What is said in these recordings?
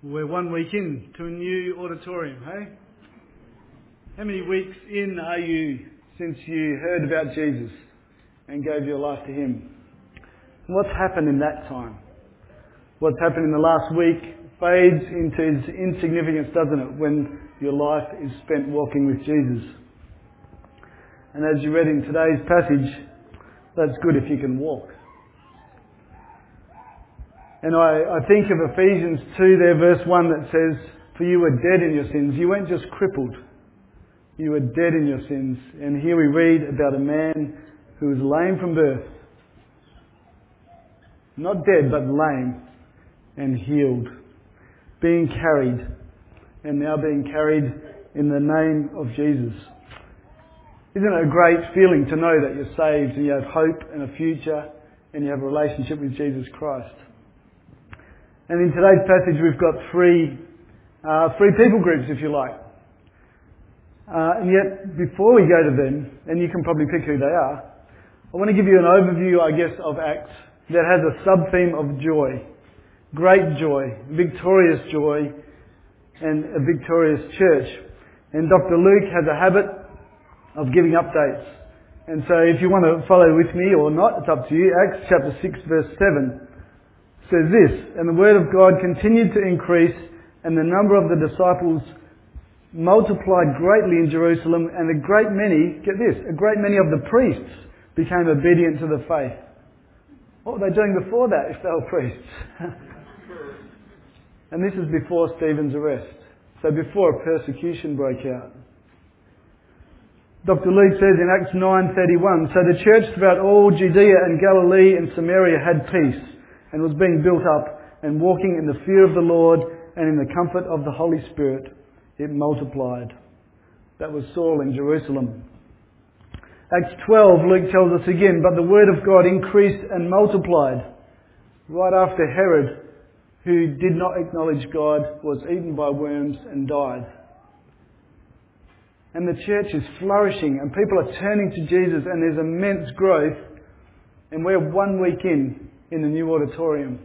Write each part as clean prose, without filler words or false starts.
We're 1 week in to a new auditorium, hey? How many weeks in are you since you heard about Jesus and gave your life to Him? What's happened in that time? What's happened in the last week fades into insignificance, doesn't it, when your life is spent walking with Jesus. And as you read in today's passage, that's good if you can walk. And I think of Ephesians 2 there, verse 1, that says, "For you were dead in your sins." You weren't just crippled. You were dead in your sins. And here we read about a man who was lame from birth. Not dead, but lame and healed. Being carried, and now being carried in the name of Jesus. Isn't it a great feeling to know that you're saved and you have hope and a future and you have a relationship with Jesus Christ? And in today's passage we've got three people groups, if you like. And yet, before we go to them, and you can probably pick who they are, I want to give you an overview, I guess, of Acts that has a sub-theme of joy. Great joy, victorious joy, and a victorious church. And Dr. Luke has a habit of giving updates. And so if you want to follow with me or not, it's up to you. Acts chapter 6 verse 7 says this, "And the word of God continued to increase, and the number of the disciples multiplied greatly in Jerusalem, and a great many," get this, "a great many of the priests became obedient to the faith." What were they doing before that if they were priests? And this is before Stephen's arrest. So before a persecution broke out. Dr. Luke says in Acts 9:31, "So the church throughout all Judea and Galilee and Samaria had peace, and was being built up, and walking in the fear of the Lord and in the comfort of the Holy Spirit, it multiplied." That was Saul in Jerusalem. Acts 12, Luke tells us again, "But the word of God increased and multiplied." Right after Herod, who did not acknowledge God, was eaten by worms and died. And the church is flourishing and people are turning to Jesus and there's immense growth. And we're 1 week in the new auditorium.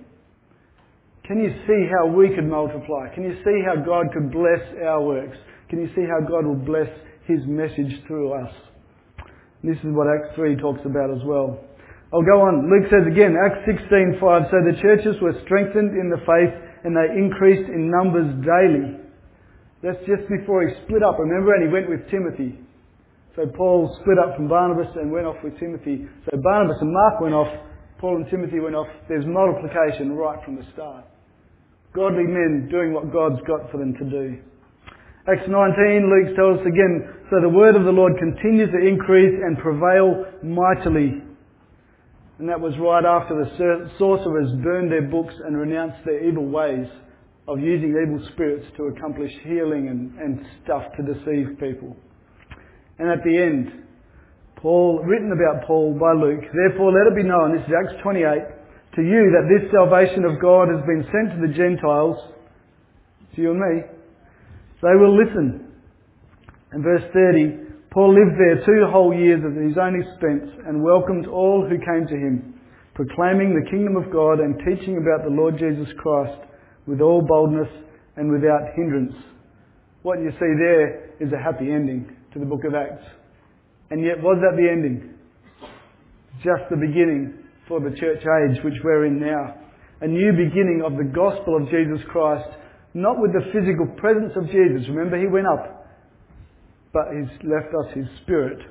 Can you see how we could multiply? Can you see how God could bless our works? Can you see how God will bless His message through us? This is what Acts 3 talks about as well. I'll go on. Luke says again, Acts 16:5, "So the churches were strengthened in the faith and they increased in numbers daily." That's just before he split up, remember, and he went with Timothy. So Paul split up from Barnabas and went off with Timothy. So Barnabas and Mark went off, Paul and Timothy went off. There's multiplication right from the start. Godly men doing what God's got for them to do. Acts 19, Luke tells us again, "So the word of the Lord continues to increase and prevail mightily." And that was right after the sorcerers burned their books and renounced their evil ways of using evil spirits to accomplish healing and stuff to deceive people. And at the end, written about Paul by Luke, "Therefore let it be known," this is Acts 28, "to you that this salvation of God has been sent to the Gentiles," to you and me, "they will listen." And verse 30, "Paul lived there 2 whole years of his own expense and welcomed all who came to him, proclaiming the kingdom of God and teaching about the Lord Jesus Christ with all boldness and without hindrance." What you see there is a happy ending to the book of Acts. And yet, was that the ending? Just the beginning for the church age which we're in now. A new beginning of the gospel of Jesus Christ, not with the physical presence of Jesus. Remember, He went up, but He's left us His Spirit.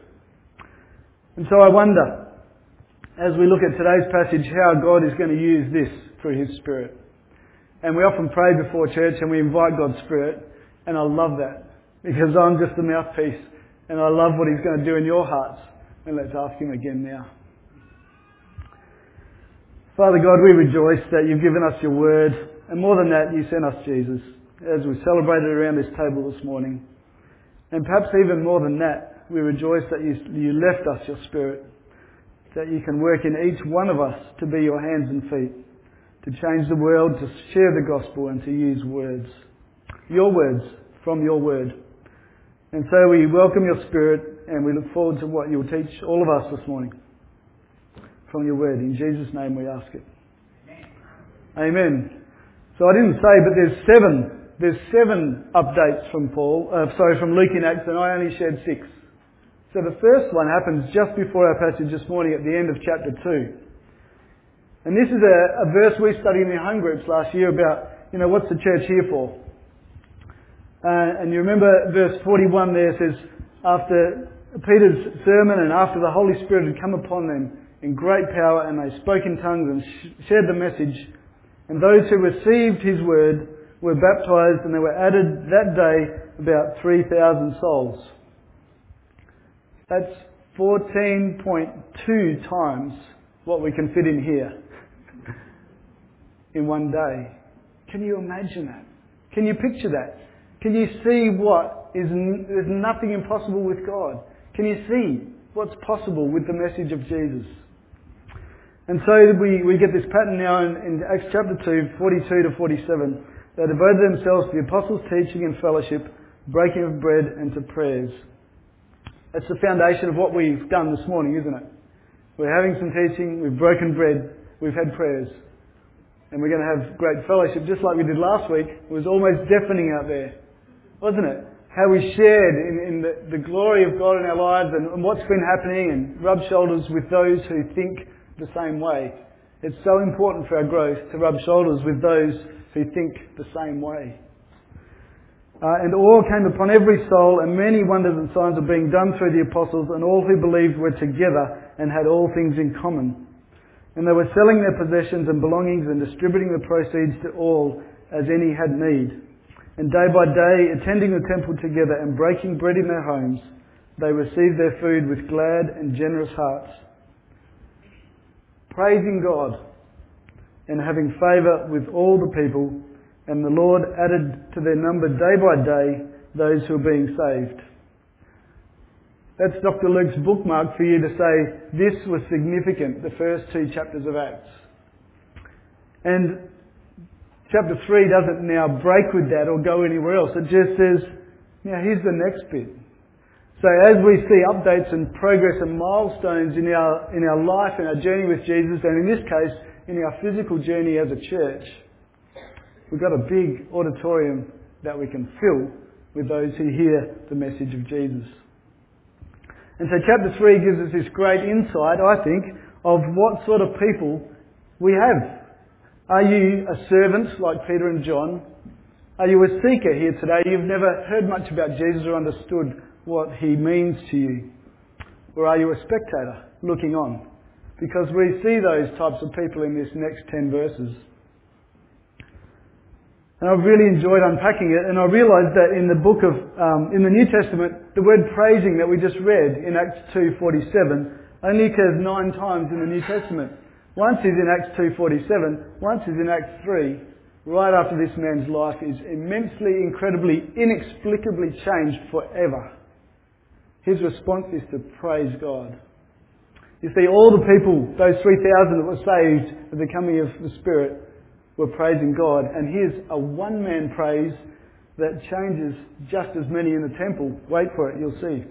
And so I wonder, as we look at today's passage, how God is going to use this through His Spirit. And we often pray before church and we invite God's Spirit, and I love that, because I'm just the mouthpiece. And I love what He's going to do in your hearts. And let's ask Him again now. Father God, we rejoice that You've given us Your word. And more than that, You sent us Jesus as we celebrated around this table this morning. And perhaps even more than that, we rejoice that You left us Your Spirit. That You can work in each one of us to be Your hands and feet. To change the world, to share the gospel and to use words. Your words from Your word. And so we welcome Your Spirit and we look forward to what You'll teach all of us this morning from Your word. In Jesus' name we ask it. Amen. So I didn't say, but there's seven updates from from Luke in Acts, and I only shared 6. So the first one happens just before our passage this morning at the end of chapter 2. And this is a verse we studied in the home groups last year about, what's the church here for? And you remember verse 41 there says, after Peter's sermon and after the Holy Spirit had come upon them in great power, and they spoke in tongues and shared the message, and those who received his word were baptized, and there were added that day about 3,000 souls. That's 14.2 times what we can fit in here in one day. Can you imagine that? Can you picture that? Can you see there's nothing impossible with God? Can you see what's possible with the message of Jesus? And so we get this pattern now in Acts chapter 2, 42 to 47. They devoted themselves to the apostles' teaching and fellowship, breaking of bread, and to prayers. That's the foundation of what we've done this morning, isn't it? We're having some teaching, we've broken bread, we've had prayers. And we're going to have great fellowship, just like we did last week. It was almost deafening out there, wasn't it? How we shared in the glory of God in our lives and what's been happening, and rub shoulders with those who think the same way. It's so important for our growth to rub shoulders with those who think the same way. And awe came upon every soul, and many wonders and signs were being done through the apostles, and all who believed were together and had all things in common. And they were selling their possessions and belongings and distributing the proceeds to all as any had need. And day by day, attending the temple together and breaking bread in their homes, they received their food with glad and generous hearts, praising God and having favour with all the people. And the Lord added to their number day by day those who are being saved. That's Dr. Luke's bookmark for you to say, this was significant, the first 2 chapters of Acts. And chapter 3 doesn't now break with that or go anywhere else. It just says, here's the next bit. So as we see updates and progress and milestones in our life, in our journey with Jesus, and in this case, in our physical journey as a church, we've got a big auditorium that we can fill with those who hear the message of Jesus. And so chapter 3 gives us this great insight, I think, of what sort of people we have. Are you a servant like Peter and John? Are you a seeker here today? You've never heard much about Jesus or understood what he means to you. Or are you a spectator looking on? Because we see those types of people in this next 10 verses. And I've really enjoyed unpacking it, and I realised that in the book of, in the New Testament, the word praising that we just read in Acts 2:47 only occurs 9 times in the New Testament. Once is in Acts 2:47, once is in Acts 3, right after this man's life is immensely, incredibly, inexplicably changed forever. His response is to praise God. You see, all the people, those 3,000 that were saved at the coming of the Spirit, were praising God. And here's a one-man praise that changes just as many in the temple. Wait for it, you'll see.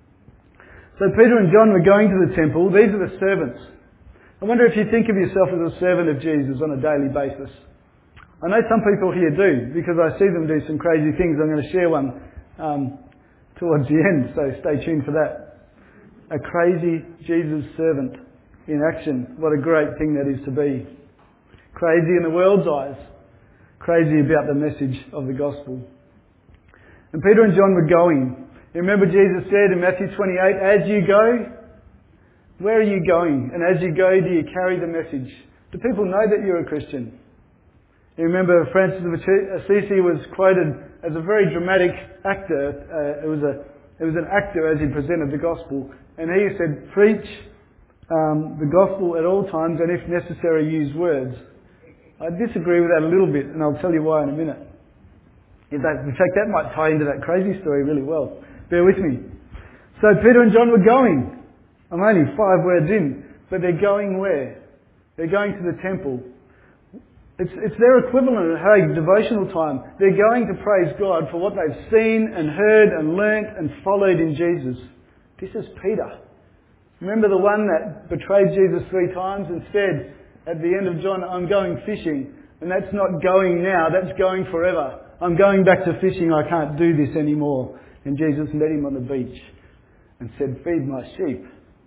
So Peter and John were going to the temple. These are the servants. I wonder if you think of yourself as a servant of Jesus on a daily basis. I know some people here do, because I see them do some crazy things. I'm going to share one towards the end, so stay tuned for that. A crazy Jesus servant in action. What a great thing that is to be. Crazy in the world's eyes. Crazy about the message of the gospel. And Peter and John were going. You remember Jesus said in Matthew 28, as you go, where are you going? And as you go, do you carry the message? Do people know that you're a Christian? You remember Francis of Assisi was quoted as a very dramatic actor. It was an actor as he presented the gospel. And he said, preach the gospel at all times, and if necessary, use words. I disagree with that a little bit, and I'll tell you why in a minute. In fact, that might tie into that crazy story really well. Bear with me. So Peter and John were going. I'm only 5 words in, but they're going where? They're going to the temple. It's their equivalent of having devotional time. They're going to praise God for what they've seen and heard and learnt and followed in Jesus. This is Peter. Remember the one that betrayed Jesus 3 times and said, at the end of John, I'm going fishing. And that's not going now, that's going forever. I'm going back to fishing, I can't do this anymore. And Jesus led him on the beach and said, feed my sheep.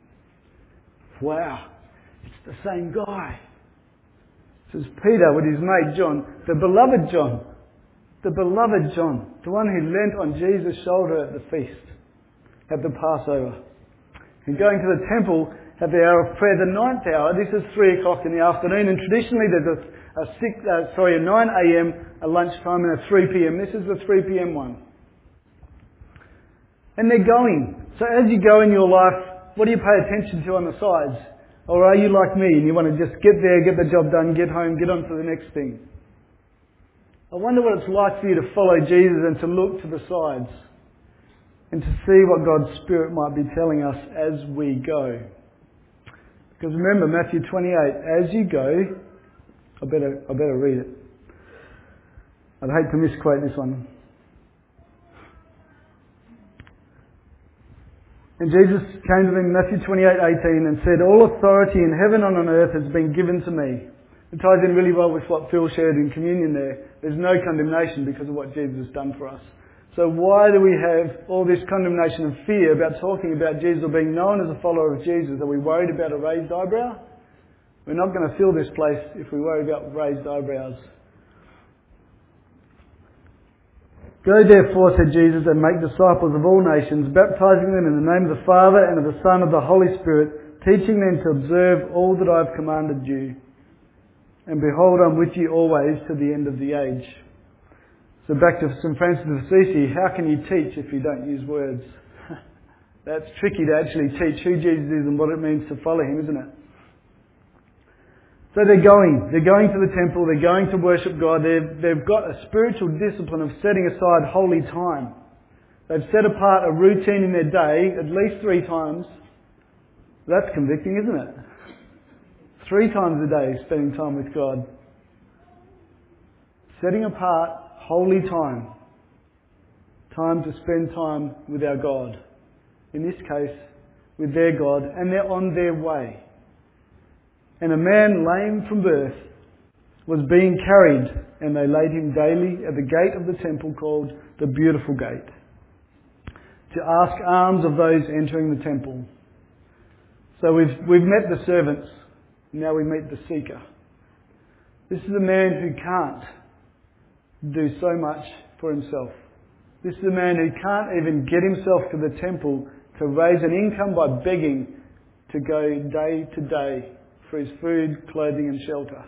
Wow, it's the same guy. This is Peter with his mate John, the beloved John. The beloved John, the one who leant on Jesus' shoulder at the feast, at the Passover. And going to the temple at the hour of prayer, the 9th hour, this is 3 o'clock in the afternoon, and traditionally there's a 9 a.m., a lunchtime, and a 3 p.m. This is the 3 p.m. one. And they're going. So as you go in your life, what do you pay attention to on the sides? Or are you like me and you want to just get there, get the job done, get home, get on to the next thing? I wonder what it's like for you to follow Jesus and to look to the sides and to see what God's Spirit might be telling us as we go. Because remember, Matthew 28, as you go, I better read it. I'd hate to misquote this one. And Jesus came to them in Matthew 28:18 and said, all authority in heaven and on earth has been given to me. It ties in really well with what Phil shared in communion there. There's no condemnation because of what Jesus has done for us. So why do we have all this condemnation and fear about talking about Jesus or being known as a follower of Jesus? Are we worried about a raised eyebrow? We're not going to fill this place if we worry about raised eyebrows. Go therefore, said Jesus, and make disciples of all nations, baptizing them in the name of the Father and of the Son and of the Holy Spirit, teaching them to observe all that I have commanded you. And behold, I'm with you always to the end of the age. So back to St. Francis of Assisi, how can you teach if you don't use words? That's tricky to actually teach who Jesus is and what it means to follow him, isn't it? So they're going to the temple, they're going to worship God, they've got a spiritual discipline of setting aside holy time. They've set apart a routine in their day at least 3 times. That's convicting, isn't it? 3 times a day spending time with God. Setting apart holy time. Time to spend time with our God. In this case, with their God, and they're on their way. And a man lame from birth was being carried, and they laid him daily at the gate of the temple called the Beautiful Gate, to ask alms of those entering the temple. So we've met the servants, now we meet the seeker. This is a man who can't do so much for himself. This is a man who can't even get himself to the temple to raise an income by begging to go day to day for his food, clothing and shelter.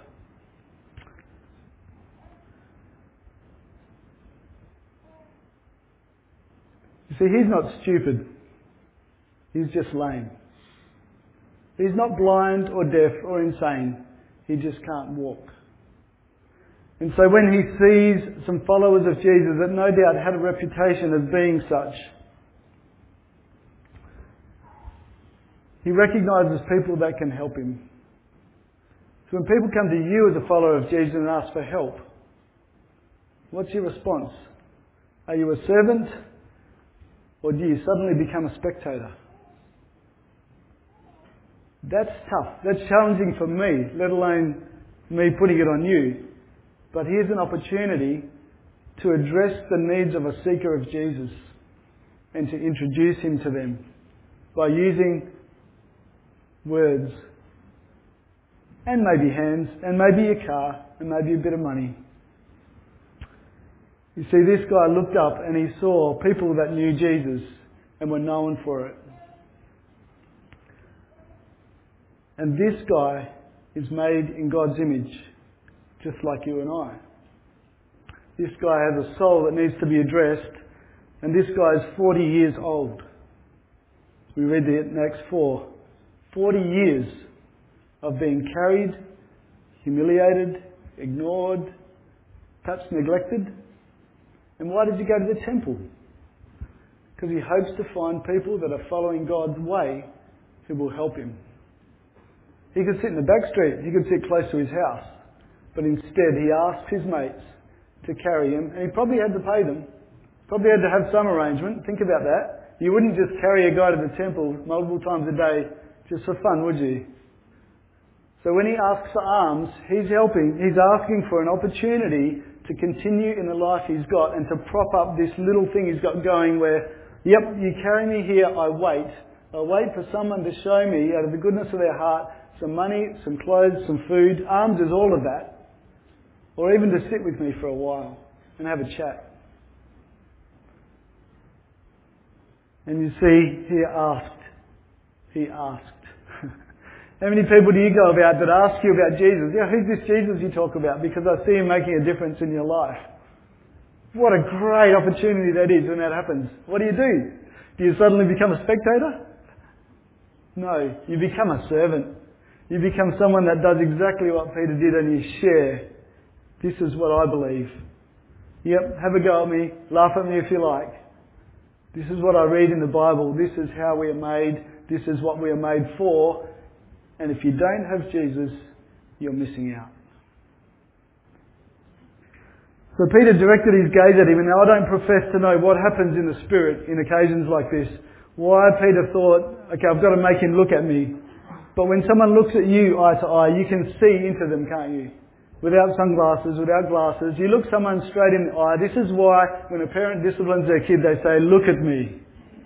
You see, he's not stupid. He's just lame. He's not blind or deaf or insane. He just can't walk. And so when he sees some followers of Jesus that no doubt had a reputation as being such, he recognises people that can help him. So when people come to you as a follower of Jesus and ask for help, what's your response? Are you a servant, or do you suddenly become a spectator? That's tough. That's challenging for me, let alone me putting it on you. But here's an opportunity to address the needs of a seeker of Jesus and to introduce him to them by using words and maybe hands and maybe a car and maybe a bit of money. You see, this guy looked up and he saw people that knew Jesus and were known for it. And this guy is made in God's image, just like you and I. This guy has a soul that needs to be addressed, and this guy is 40 years old. We read it in Acts 4. 40 years of being carried, humiliated, ignored, perhaps neglected. And why did he go to the temple? Because he hopes to find people that are following God's way who will help him. He could sit in the back street, he could sit close to his house, but instead he asked his mates to carry him, and he probably had to pay them. Probably had to have some arrangement. Think about that. You wouldn't just carry a guy to the temple multiple times a day just for fun, would you? So when he asks for alms, he's asking for an opportunity to continue in the life he's got and to prop up this little thing he's got going where, yep, you carry me here, I wait. I wait for someone to show me, out of the goodness of their heart, some money, some clothes, some food. Alms is all of that. Or even to sit with me for a while and have a chat. And you see, he asked. He asked. How many people do you go about that ask you about Jesus? Yeah, who's this Jesus you talk about? Because I see him making a difference in your life. What a great opportunity that is when that happens. What do? Do you suddenly become a spectator? No, you become a servant. You become someone that does exactly what Peter did and you share. This is what I believe. Yep, have a go at me, laugh at me if you like. This is what I read in the Bible. This is how we are made. This is what we are made for. And if you don't have Jesus, you're missing out. So Peter directed his gaze at him, and now I don't profess to know what happens in the Spirit in occasions like this. Why Peter thought, okay, I've got to make him look at me. But when someone looks at you eye to eye, you can see into them, can't you? Without sunglasses, without glasses. You look someone straight in the eye. This is why when a parent disciplines their kid, they say, look at me.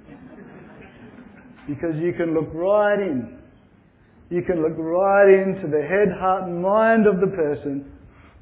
Because you can look right in. You can look right into the head, heart and mind of the person.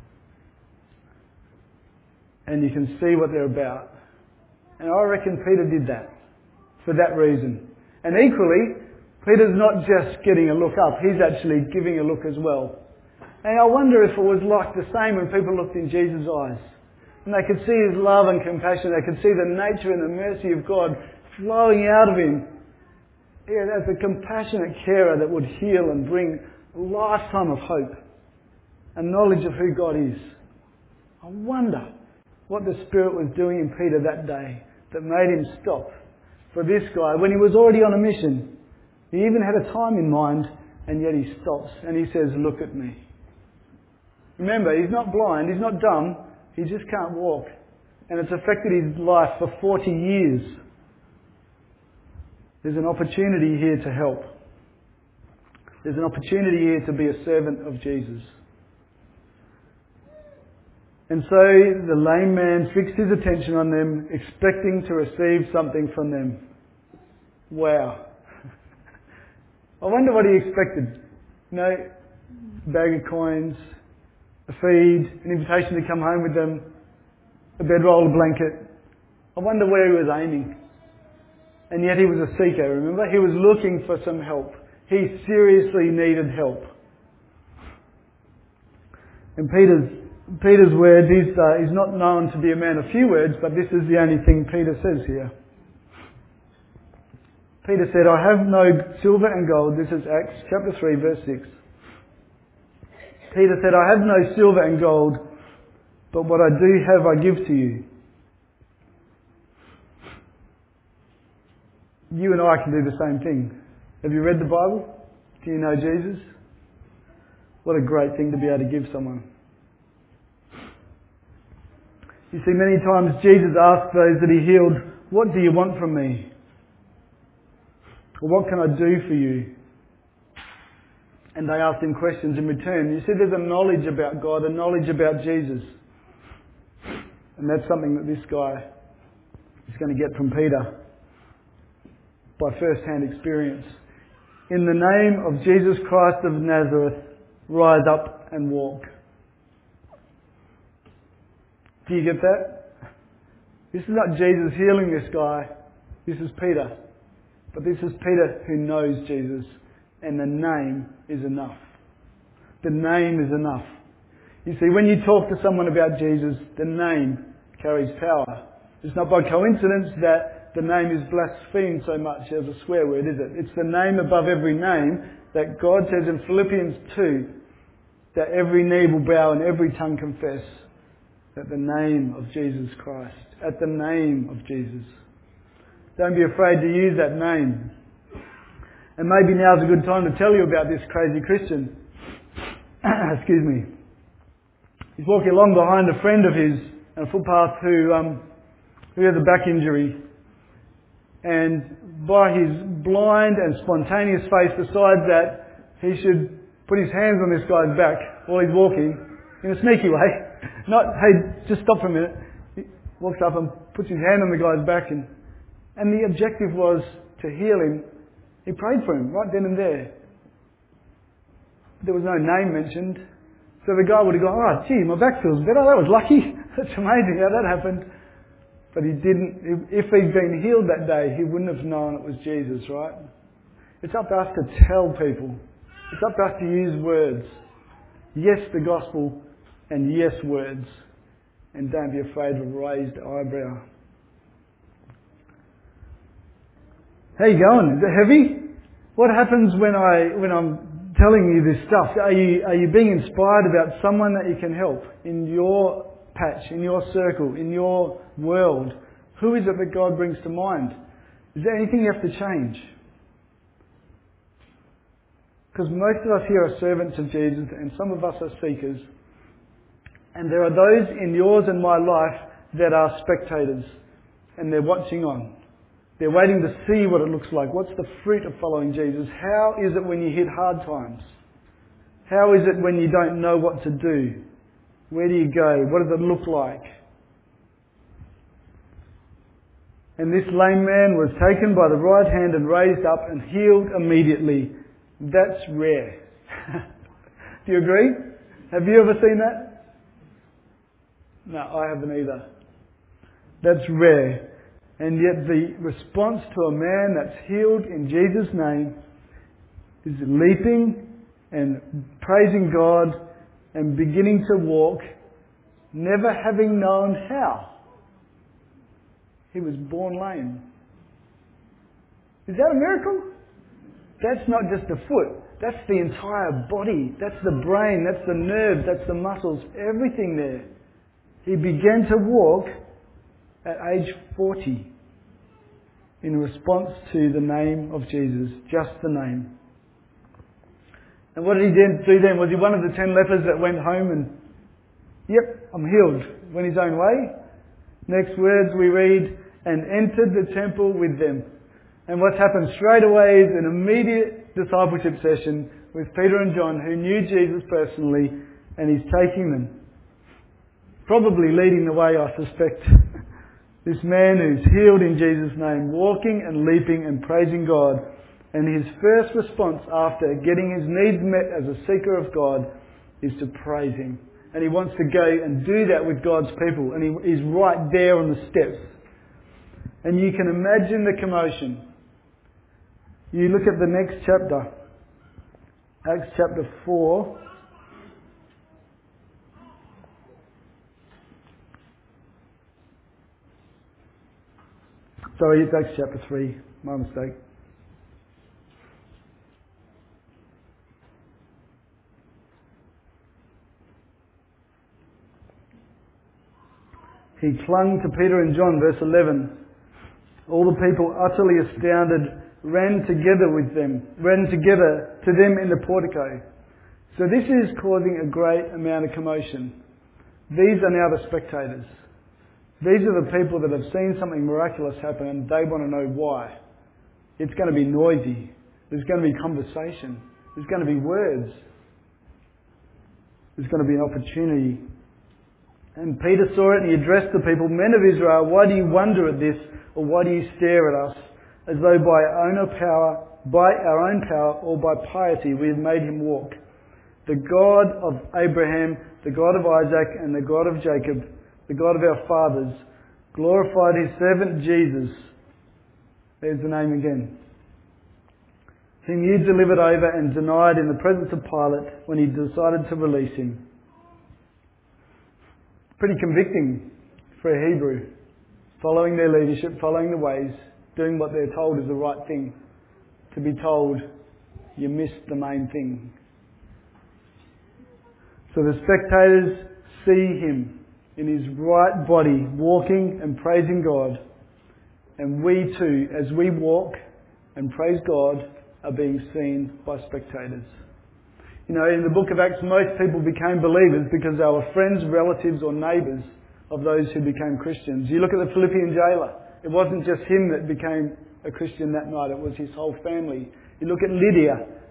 And you can see what they're about. And I reckon Peter did that. For that reason. And equally, Peter's not just getting a look up. He's actually giving a look as well. And I wonder if it was like the same when people looked in Jesus' eyes. And they could see his love and compassion. They could see the nature and the mercy of God flowing out of him. Yeah, as a compassionate carer that would heal and bring a lifetime of hope and knowledge of who God is. I wonder what the Spirit was doing in Peter that day that made him stop for this guy when he was already on a mission. He even had a time in mind, and yet he stops and he says, look at me. Remember, he's not blind, he's not dumb, he just can't walk. And it's affected his life for 40 years. There's an opportunity here to help. There's an opportunity here to be a servant of Jesus. And so the lame man fixed his attention on them, expecting to receive something from them. Wow. I wonder what he expected. You know, a bag of coins, a feed, an invitation to come home with them, a bedroll, a blanket. I wonder where he was aiming. And yet he was a seeker, remember? He was looking for some help. He seriously needed help. And Peter's word, he's not known to be a man of few words, but this is the only thing Peter says here. Peter said, I have no silver and gold. This is Acts chapter 3, verse 6. Peter said, I have no silver and gold, but what I do have I give to you. You and I can do the same thing. Have you read the Bible? Do you know Jesus? What a great thing to be able to give someone. You see, many times Jesus asked those that he healed, what do you want from me? Or what can I do for you? And they asked him questions in return. You see, there's a knowledge about God, a knowledge about Jesus. And that's something that this guy is going to get from Peter by first-hand experience. In the name of Jesus Christ of Nazareth, rise up and walk. Do you get that? This is not Jesus healing this guy. This is Peter. But this is Peter who knows Jesus. And the name is enough. The name is enough. You see, when you talk to someone about Jesus, the name carries power. It's not by coincidence that the name is blasphemed so much as a swear word, is it? It's the name above every name that God says in Philippians 2 that every knee will bow and every tongue confess at the name of Jesus Christ. At the name of Jesus. Don't be afraid to use that name. And maybe now's a good time to tell you about this crazy Christian. Excuse me. He's walking along behind a friend of his on a footpath who has a back injury. And by his blind and spontaneous faith decides that he should put his hands on this guy's back while he's walking in a sneaky way. Not, hey, just stop for a minute. He walks up and puts his hand on the guy's back and the objective was to heal him. He prayed for him right then and there. There was no name mentioned. So the guy would have gone, oh gee, my back feels better. That was lucky. That's amazing how that happened. But he didn't. If he'd been healed that day, he wouldn't have known it was Jesus, right? It's up to us to tell people. It's up to us to use words. Yes, the gospel, and yes, words. And don't be afraid of a raised eyebrow. How you going? Is it heavy? What happens when I'm telling you this stuff? Are you being inspired about someone that you can help in your patch, in your circle, in your world? Who is it that God brings to mind? Is there anything you have to change? Because most of us here are servants of Jesus and some of us are seekers. And there are those in yours and my life that are spectators and they're watching on. They're waiting to see what it looks like. What's the fruit of following Jesus? How is it when you hit hard times? How is it when you don't know what to do? Where do you go? What does it look like? And this lame man was taken by the right hand and raised up and healed immediately. That's rare. Do you agree? Have you ever seen that? No, I haven't either. That's rare. And yet the response to a man that's healed in Jesus' name is leaping and praising God and beginning to walk, never having known how. He was born lame. Is that a miracle? That's not just the foot. That's the entire body. That's the brain. That's the nerves. That's the muscles. Everything there. He began to walk at age 40 in response to the name of Jesus. Just the name. And what did he do then? Was he one of the 10 lepers that went home and, yep, I'm healed, went his own way? Next words we read, and entered the temple with them. And what's happened straight away is an immediate discipleship session with Peter and John, who knew Jesus personally, and he's taking them. Probably leading the way, I suspect. This man who's healed in Jesus' name, walking and leaping and praising God. And his first response after getting his needs met as a seeker of God is to praise him. And he wants to go and do that with God's people. And he's right there on the steps. And you can imagine the commotion. You look at the next chapter, Acts chapter 4. Sorry, it's Acts chapter 3. My mistake. He clung to Peter and John, verse 11. All the people, utterly astounded, ran together to them in the portico. So this is causing a great amount of commotion. These are now the spectators. These are the people that have seen something miraculous happen and they want to know why. It's going to be noisy. There's going to be conversation. There's going to be words. There's going to be an opportunity. And Peter saw it and he addressed the people, men of Israel, why do you wonder at this, or why do you stare at us, as though by our own power or by piety we have made him walk? The God of Abraham, the God of Isaac, and the God of Jacob, the God of our fathers, glorified his servant Jesus. There's the name again. Whom you delivered over and denied in the presence of Pilate when he decided to release him. Pretty convicting for a Hebrew. Following their leadership, following the ways, doing what they're told is the right thing. To be told, you missed the main thing. So the spectators see him in his right body, walking and praising God. And we too, as we walk and praise God, are being seen by spectators. You know, in the book of Acts, most people became believers because they were friends, relatives or neighbours of those who became Christians. You look at the Philippian jailer. It wasn't just him that became a Christian that night. It was his whole family. You look at Lydia,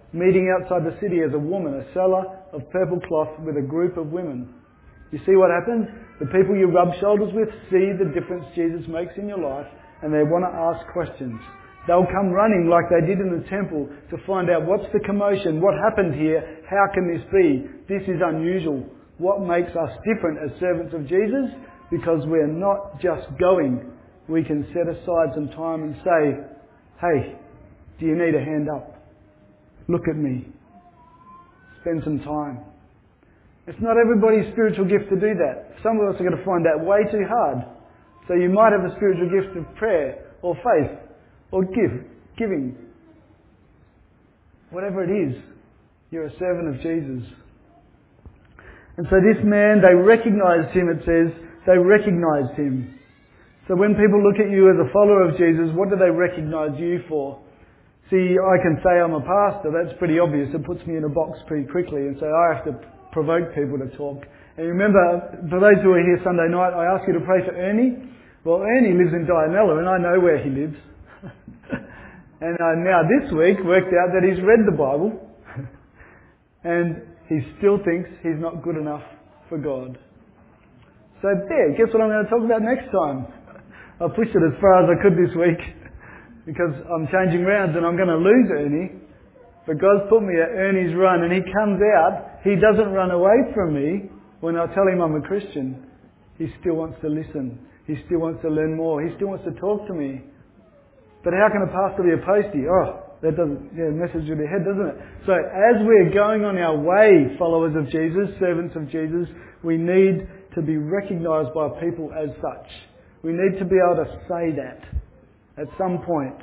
meeting outside the city as a woman, a seller of purple cloth with a group of women. You see what happens? The people you rub shoulders with see the difference Jesus makes in your life, and they want to ask questions. They'll come running like they did in the temple to find out what's the commotion, what happened here, how can this be? This is unusual. What makes us different as servants of Jesus? Because we're not just going. We can set aside some time and say, hey, do you need a hand up? Look at me. Spend some time. It's not everybody's spiritual gift to do that. Some of us are going to find that way too hard. So you might have a spiritual gift of prayer or faith or giving. Whatever it is, you're a servant of Jesus. And so this man, they recognized him, it says, they recognized him. So when people look at you as a follower of Jesus, what do they recognize you for? See, I can say I'm a pastor, that's pretty obvious. It puts me in a box pretty quickly, and so I have to provoke people to talk. And remember, for those who are here Sunday night, I asked you to pray for Ernie. Well, Ernie lives in Dianella, and I know where he lives. And now this week worked out that he's read the Bible, and he still thinks he's not good enough for God. So there, guess what I'm going to talk about next time? I pushed it as far as I could this week because I'm changing rounds and I'm going to lose Ernie. But God's put me at Ernie's run, and he comes out. He doesn't run away from me when I tell him I'm a Christian. He still wants to listen. He still wants to learn more. He still wants to talk to me. But how can a pastor be a postie? Oh, that doesn't message with your head, doesn't it? So as we're going on our way, followers of Jesus, servants of Jesus, we need to be recognised by people as such. We need to be able to say that at some point.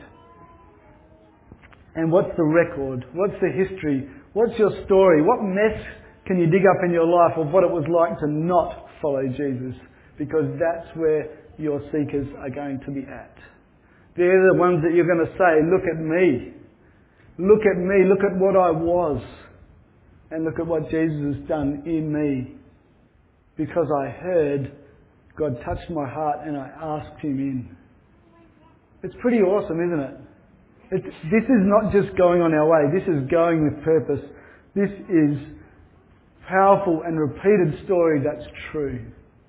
And what's the record? What's the history? What's your story? What mess can you dig up in your life of what it was like to not follow Jesus? Because that's where your seekers are going to be at. They're the ones that you're going to say, look at me. Look at me. Look at what I was. And look at what Jesus has done in me. Because I heard God touched my heart and I asked Him in. It's pretty awesome, isn't it? This is not just going on our way. This is going with purpose. This is powerful and repeated story that's true.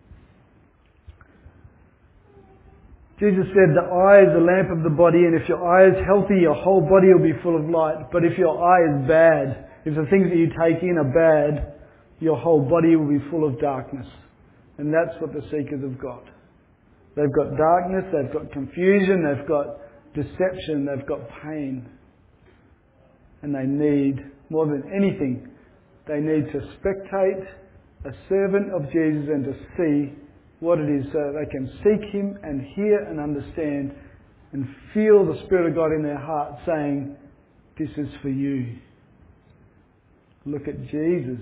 Jesus said, the eye is the lamp of the body, and if your eye is healthy, your whole body will be full of light. But if your eye is bad, if the things that you take in are bad, your whole body will be full of darkness. And that's what the seekers have got. They've got darkness, they've got confusion, they've got deception, they've got pain. And they need, more than anything, they need to spectate a servant of Jesus and to see what it is so that they can seek Him and hear and understand and feel the Spirit of God in their heart saying, this is for you. Look at Jesus.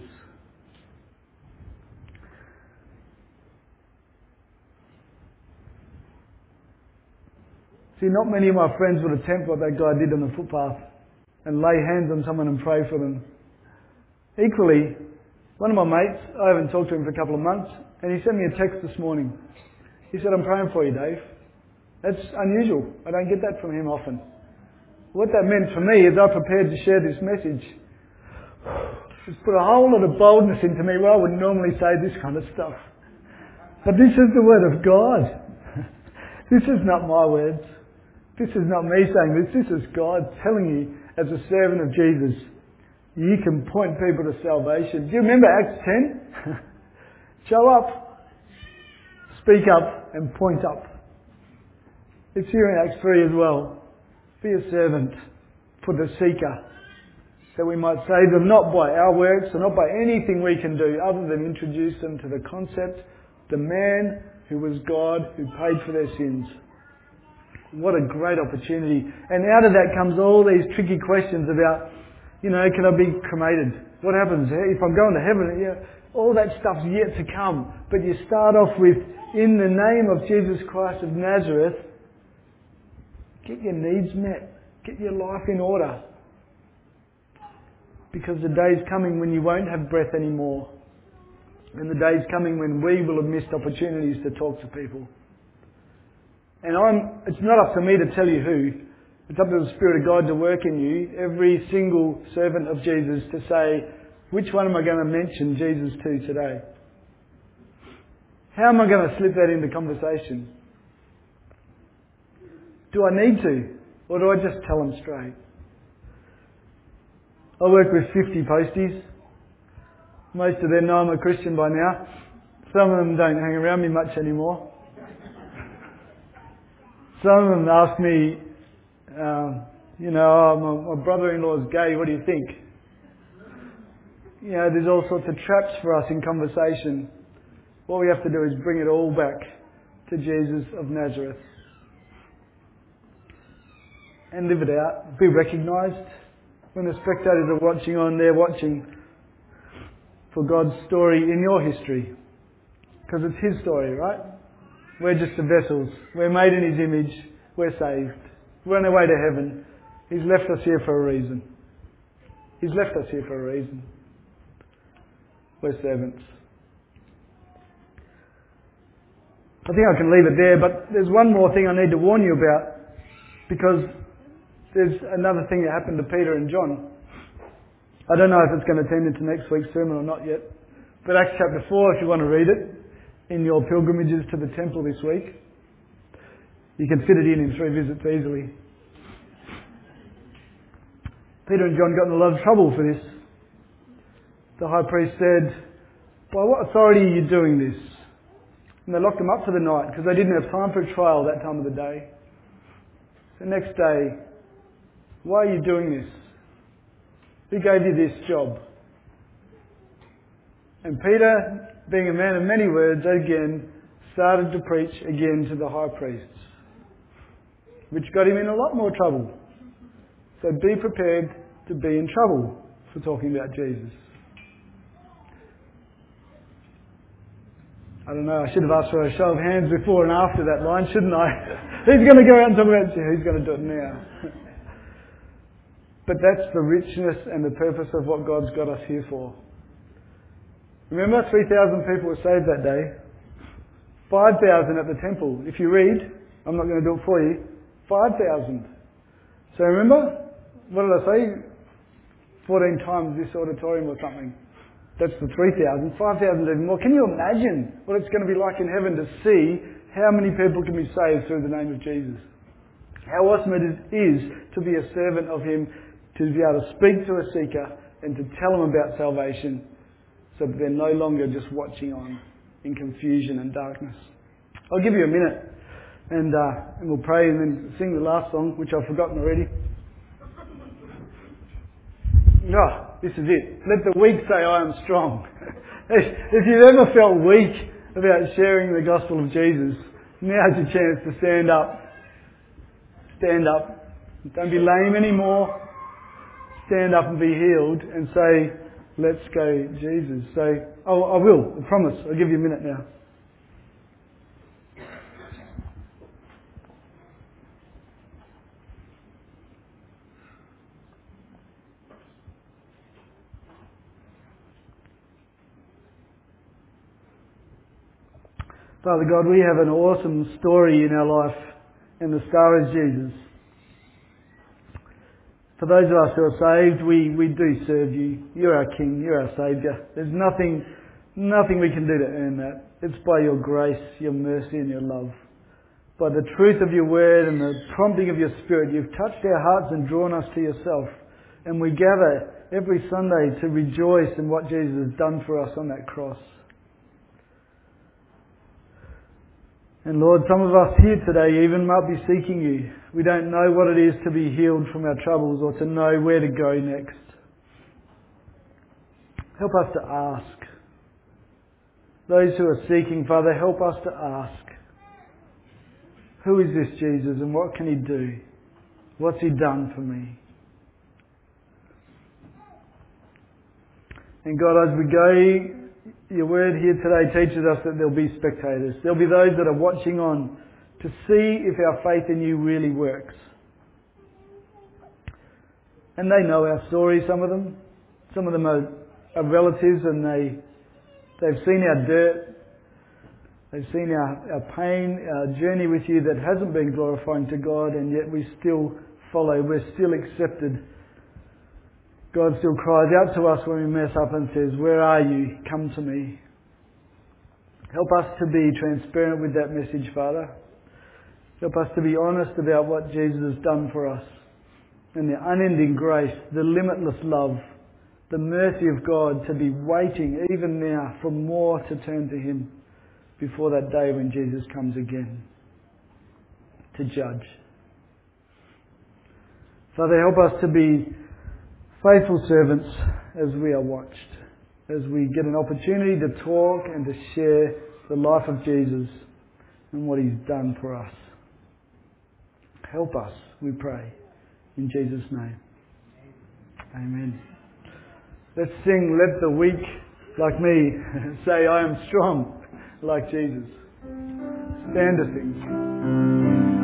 See, not many of my friends would attempt what that guy did on the footpath and lay hands on someone and pray for them. Equally, one of my mates, I haven't talked to him for a couple of months, and he sent me a text this morning. He said, I'm praying for you, Dave. That's unusual. I don't get that from him often. What that meant for me is I prepared to share this message. It's put a whole lot of boldness into me where I wouldn't normally say this kind of stuff. But this is the Word of God. This is not my words. This is not me saying this. This is God telling you as a servant of Jesus, you can point people to salvation. Do you remember Acts 10? Show up, speak up, and point up. It's here in Acts 3 as well. Be a servant for the seeker, that we might save them not by our works or not by anything we can do other than introduce them to the concept, the man who was God, who paid for their sins. What a great opportunity. And out of that comes all these tricky questions about, can I be cremated? What happens if I'm going to heaven? All that stuff's yet to come. But you start off with, in the name of Jesus Christ of Nazareth, get your needs met. Get your life in order. Because the day's coming when you won't have breath anymore. And the day's coming when we will have missed opportunities to talk to people. And it's not up to me to tell you who, It's up to the Spirit of God to work in you, every single servant of Jesus, to say, which one am I going to mention Jesus to today? How am I going to slip that into conversation? Do I need to? Or do I just tell them straight? I work with 50 posties. Most of them know I'm a Christian by now. Some of them don't hang around me much anymore. Some of them ask me, my brother-in-law's gay, what do you think? There's all sorts of traps for us in conversation. What we have to do is bring it all back to Jesus of Nazareth. And live it out. Be recognised. When the spectators are watching on, they're watching for God's story in your history. Because it's His story, right? We're just the vessels. We're made in His image. We're saved. We're on our way to heaven. He's left us here for a reason. He's left us here for a reason. We're servants. I think I can leave it there, but there's one more thing I need to warn you about, because there's another thing that happened to Peter and John. I don't know if it's going to turn into next week's sermon or not yet, but Acts chapter 4, if you want to read it, in your pilgrimages to the temple this week, you can fit it in 3 visits easily. Peter and John got in a lot of trouble for this. The high priest said, "By what authority are you doing this?" And they locked them up for the night because they didn't have time for a trial that time of the day. The next day, "Why are you doing this? Who gave you this job?" And Peter, being a man of many words, again started to preach again to the high priests, which got him in a lot more trouble. So be prepared to be in trouble for talking about Jesus. I don't know, I should have asked for a show of hands before and after that line, shouldn't I? Who's going to go out and talk about Jesus? Who's going to do it now? But that's the richness and the purpose of what God's got us here for. Remember, 3,000 people were saved that day. 5,000 at the temple. If you read, I'm not going to do it for you, 5,000. So remember, what did I say? 14 times this auditorium or something. That's the 3,000. 5,000 even more. Can you imagine what it's going to be like in heaven to see how many people can be saved through the name of Jesus? How awesome it is to be a servant of Him, to be able to speak to a seeker and to tell them about salvation so that they're no longer just watching on in confusion and darkness. I'll give you a minute and we'll pray and then sing the last song, which I've forgotten already. No, this is it. Let the weak say, "I am strong." If you've ever felt weak about sharing the gospel of Jesus, now's your chance to stand up. Stand up. Don't be lame anymore. Stand up and be healed and say, "Let's go, Jesus." So, I will. I promise. I'll give you a minute now. Father God, we have an awesome story in our life, and the star is Jesus. For those of us who are saved, we do serve you. You're our King, you're our Saviour. There's nothing we can do to earn that. It's by your grace, your mercy and your love. By the truth of your word and the prompting of your Spirit, you've touched our hearts and drawn us to yourself. And we gather every Sunday to rejoice in what Jesus has done for us on that cross. And Lord, some of us here today even might be seeking you. We don't know what it is to be healed from our troubles or to know where to go next. Help us to ask. Those who are seeking, Father, help us to ask. Who is this Jesus and what can He do? What's He done for me? And God, as we go, your word here today teaches us that there'll be spectators. There'll be those that are watching on to see if our faith in you really works. And they know our story, some of them. Some of them are relatives and they've seen our dirt. They've seen our pain, our journey with you that hasn't been glorifying to God, and yet we still follow. We're still accepted. God still cries out to us when we mess up and says, "Where are you? Come to me." Help us to be transparent with that message, Father. Help us to be honest about what Jesus has done for us and the unending grace, the limitless love, the mercy of God, to be waiting even now for more to turn to Him before that day when Jesus comes again to judge. Father, help us to be faithful servants as we are watched, as we get an opportunity to talk and to share the life of Jesus and what He's done for us. Help us, we pray, in Jesus' name. Amen. Let's sing, "Let the weak like me say I am strong like Jesus." Stand to sing.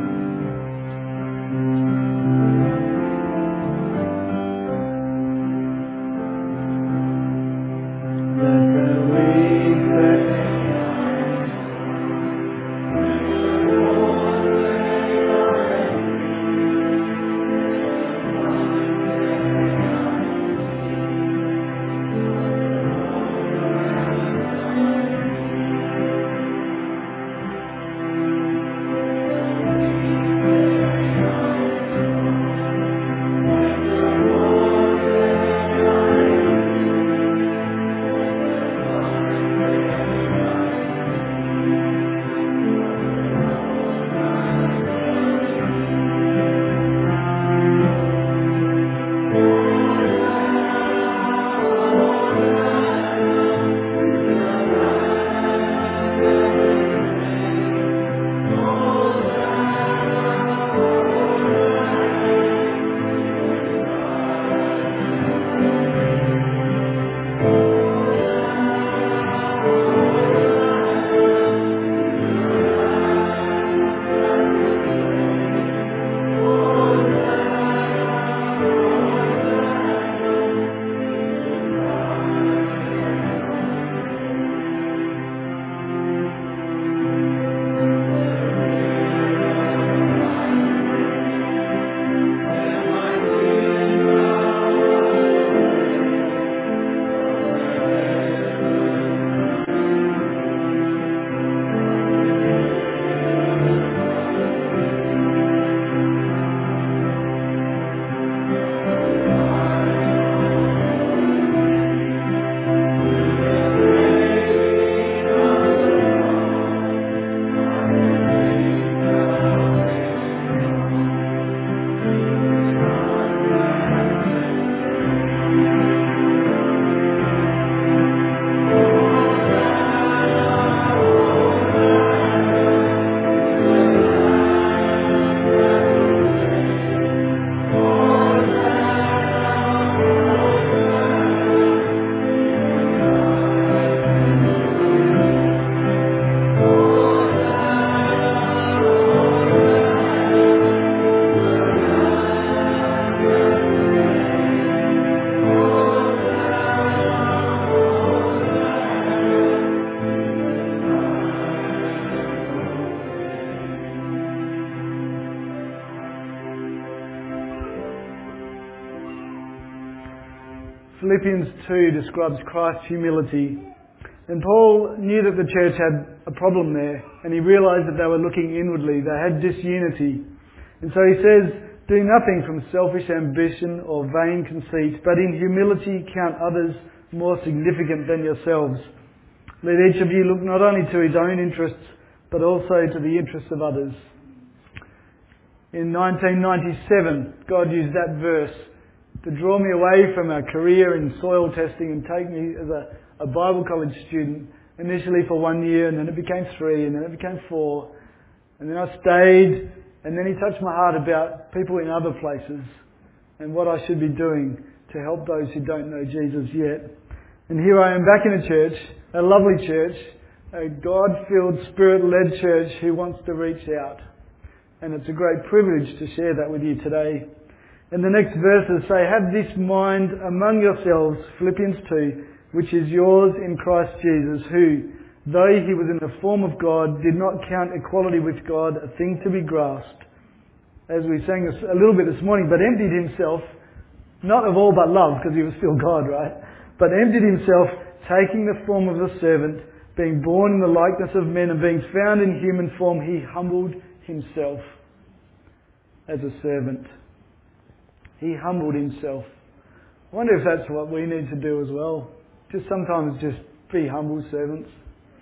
Philippians 2 describes Christ's humility. And Paul knew that the church had a problem there, and he realised that they were looking inwardly. They had disunity. And so he says, "Do nothing from selfish ambition or vain conceit, but in humility count others more significant than yourselves. Let each of you look not only to his own interests, but also to the interests of others." In 1997, God used that verse to draw me away from a career in soil testing and take me as a Bible college student, initially for 1 year, and then it became 3, and then it became 4, and then I stayed, and then He touched my heart about people in other places and what I should be doing to help those who don't know Jesus yet. And here I am back in a church, a lovely church, a God-filled, Spirit-led church who wants to reach out. And it's a great privilege to share that with you today. And the next verses say, "Have this mind among yourselves," Philippians 2, "which is yours in Christ Jesus, who, though He was in the form of God, did not count equality with God a thing to be grasped, as we sang a little bit this morning, but emptied himself, not of all but love, because he was still God, right? But emptied himself, taking the form of a servant, being born in the likeness of men and being found in human form, he humbled himself as a servant. He humbled himself. I wonder if that's what we need to do as well. Sometimes just be humble servants.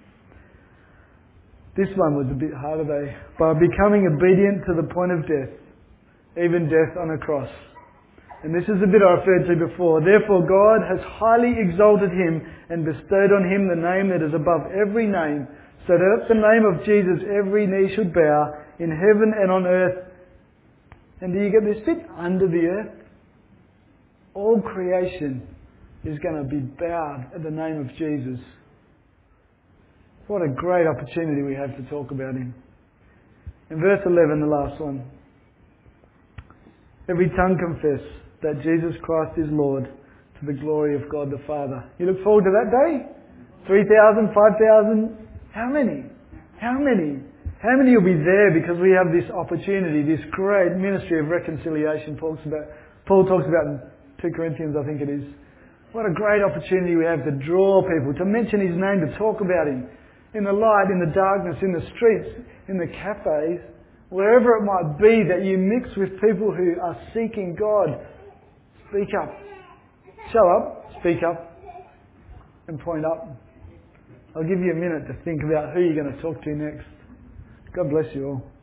This one was a bit harder though. By becoming obedient to the point of death, even death on a cross. And this is a bit I referred to before. Therefore God has highly exalted him and bestowed on him the name that is above every name, so that at the name of Jesus every knee should bow in heaven and on earth. And do you get this bit? Under the earth. All creation is going to be bowed at the name of Jesus. What a great opportunity we have to talk about him. In verse 11, the last one. Every tongue confess that Jesus Christ is Lord, to the glory of God the Father. You look forward to that day? 3,000, 5,000? How many? How many? How many will be there because we have this opportunity, this great ministry of reconciliation Paul talks about in 2 Corinthians, I think it is. What a great opportunity we have to draw people, to mention his name, to talk about him. In the light, in the darkness, in the streets, in the cafes, wherever it might be that you mix with people who are seeking God. Speak up. Show up, speak up, and point up. I'll give you a minute to think about who you're going to talk to next. God bless you all.